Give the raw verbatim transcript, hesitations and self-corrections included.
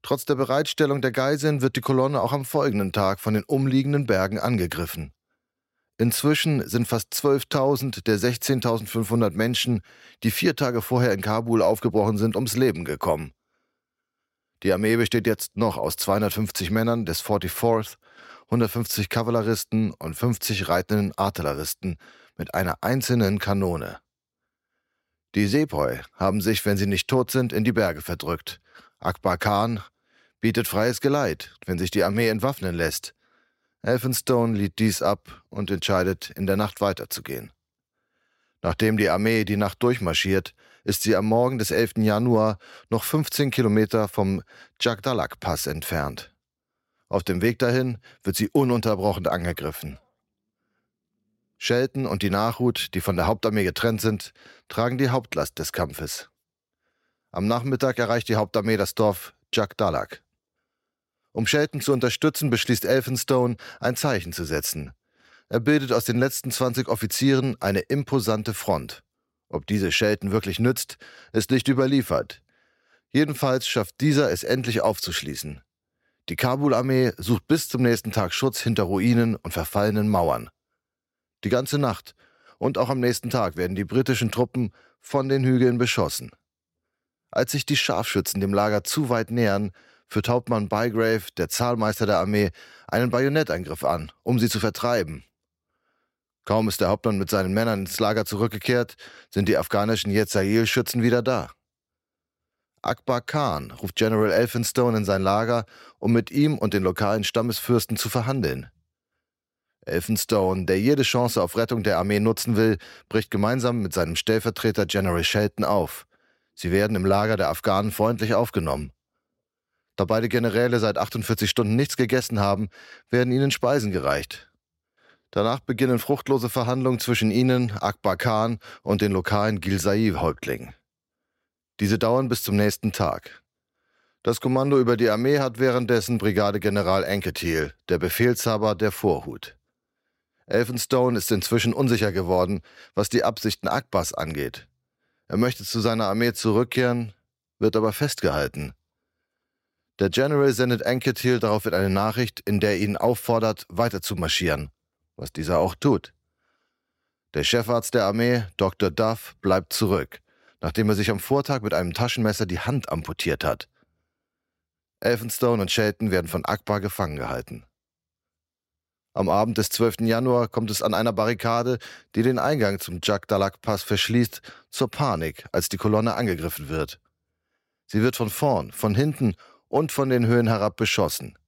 Trotz der Bereitstellung der Geiseln wird die Kolonne auch am folgenden Tag von den umliegenden Bergen angegriffen. Inzwischen sind fast zwölftausend der sechzehntausendfünfhundert Menschen, die vier Tage vorher in Kabul aufgebrochen sind, ums Leben gekommen. Die Armee besteht jetzt noch aus zweihundertfünfzig Männern des vierundvierzigsten, hundertfünfzig Kavalleristen und fünfzig reitenden Artilleristen mit einer einzelnen Kanone. Die Sepoi haben sich, wenn sie nicht tot sind, in die Berge verdrückt. Akbar Khan bietet freies Geleit, wenn sich die Armee entwaffnen lässt. Elphinstone lehnt dies ab und entscheidet, in der Nacht weiterzugehen. Nachdem die Armee die Nacht durchmarschiert, ist sie am Morgen des elften Januar noch fünfzehn Kilometer vom Jagdalak-Pass entfernt. Auf dem Weg dahin wird sie ununterbrochen angegriffen. Shelton und die Nachhut, die von der Hauptarmee getrennt sind, tragen die Hauptlast des Kampfes. Am Nachmittag erreicht die Hauptarmee das Dorf Jagdalak. Um Shelton zu unterstützen, beschließt Elphinstone, ein Zeichen zu setzen. Er bildet aus den letzten zwanzig Offizieren eine imposante Front. Ob diese Shelton wirklich nützt, ist nicht überliefert. Jedenfalls schafft dieser es endlich aufzuschließen. Die Kabul-Armee sucht bis zum nächsten Tag Schutz hinter Ruinen und verfallenen Mauern. Die ganze Nacht und auch am nächsten Tag werden die britischen Truppen von den Hügeln beschossen. Als sich die Scharfschützen dem Lager zu weit nähern, führt Hauptmann Bygrave, der Zahlmeister der Armee, einen Bajonettangriff an, um sie zu vertreiben. Kaum ist der Hauptmann mit seinen Männern ins Lager zurückgekehrt, sind die afghanischen Yezail-Schützen wieder da. Akbar Khan ruft General Elphinstone in sein Lager, um mit ihm und den lokalen Stammesfürsten zu verhandeln. Elphinstone, der jede Chance auf Rettung der Armee nutzen will, bricht gemeinsam mit seinem Stellvertreter General Shelton auf. Sie werden im Lager der Afghanen freundlich aufgenommen. Da beide Generäle seit achtundvierzig Stunden nichts gegessen haben, werden ihnen Speisen gereicht. Danach beginnen fruchtlose Verhandlungen zwischen ihnen, Akbar Khan und den lokalen Ghilzai-Häuptlingen. Diese dauern bis zum nächsten Tag. Das Kommando über die Armee hat währenddessen Brigadegeneral Anquetil, der Befehlshaber der Vorhut. Elphinstone ist inzwischen unsicher geworden, was die Absichten Akbars angeht. Er möchte zu seiner Armee zurückkehren, wird aber festgehalten. Der General sendet Anquetil daraufhin eine Nachricht, in der er ihn auffordert, weiter zu marschieren, was dieser auch tut. Der Chefarzt der Armee, Doktor Duff, bleibt zurück, nachdem er sich am Vortag mit einem Taschenmesser die Hand amputiert hat. Elphinstone und Shelton werden von Akbar gefangen gehalten. Am Abend des zwölften Januar kommt es an einer Barrikade, die den Eingang zum Jagdalak-Pass verschließt, zur Panik, als die Kolonne angegriffen wird. Sie wird von vorn, von hinten und von den Höhen herab beschossen.